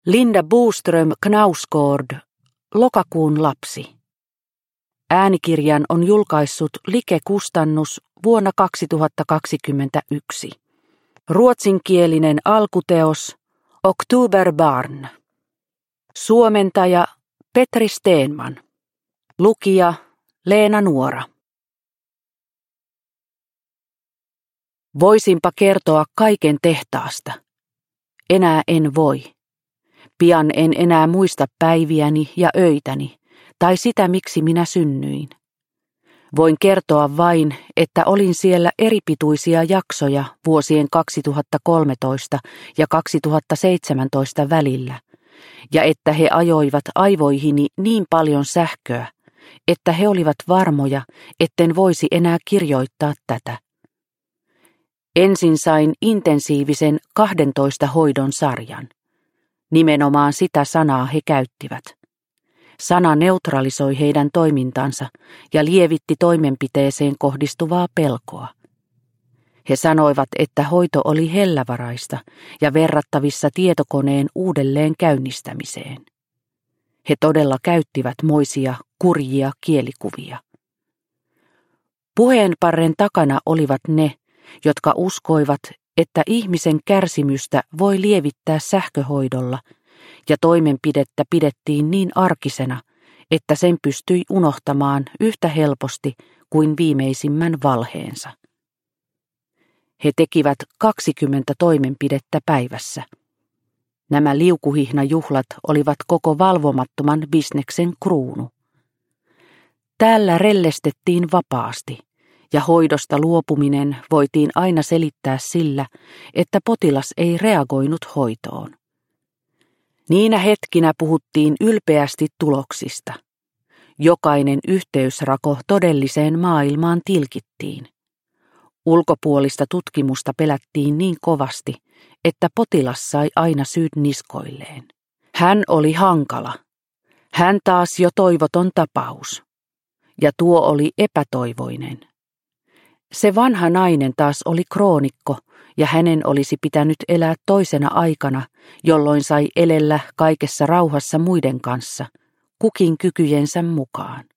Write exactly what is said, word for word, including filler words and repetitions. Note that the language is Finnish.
Linda Boström Knausgård, Lokakuun lapsi. Äänikirjan on julkaissut Like-kustannus vuonna kaksituhattakaksikymmentäyksi. Ruotsinkielinen alkuteos Oktoberbarn. Suomentaja Petri Stenman. Lukija Leena Nuora. Voisinpa kertoa kaiken tehtaasta. Enää en voi. Pian en enää muista päiviäni ja öitäni, tai sitä miksi minä synnyin. Voin kertoa vain, että olin siellä eripituisia jaksoja vuosien kaksituhattakolmetoista ja kaksituhattaseitsemäntoista välillä, ja että he ajoivat aivoihini niin paljon sähköä, että he olivat varmoja, etten voisi enää kirjoittaa tätä. Ensin sain intensiivisen kahdentoista hoidon sarjan. Nimenomaan sitä sanaa he käyttivät. Sana neutralisoi heidän toimintansa ja lievitti toimenpiteeseen kohdistuvaa pelkoa. He sanoivat, että hoito oli hellävaraista ja verrattavissa tietokoneen uudelleen käynnistämiseen. He todella käyttivät moisia kurjia kielikuvia. Puheenparren takana olivat ne, jotka uskoivat, että ihmisen kärsimystä voi lievittää sähköhoidolla, ja toimenpidettä pidettiin niin arkisena, että sen pystyi unohtamaan yhtä helposti kuin viimeisimmän valheensa. He tekivät kaksikymmentä toimenpidettä päivässä. Nämä liukuhihnajuhlat olivat koko valvomattoman bisneksen kruunu. Täällä rellestettiin vapaasti. Ja hoidosta luopuminen voitiin aina selittää sillä, että potilas ei reagoinut hoitoon. Niinä hetkinä puhuttiin ylpeästi tuloksista. Jokainen yhteysrako todelliseen maailmaan tilkittiin. Ulkopuolista tutkimusta pelättiin niin kovasti, että potilas sai aina syyt niskoilleen. Hän oli hankala. Hän taas jo toivoton tapaus. Ja tuo oli epätoivoinen. Se vanha nainen taas oli kroonikko, ja hänen olisi pitänyt elää toisena aikana, jolloin sai elellä kaikessa rauhassa muiden kanssa, kukin kykyjensä mukaan.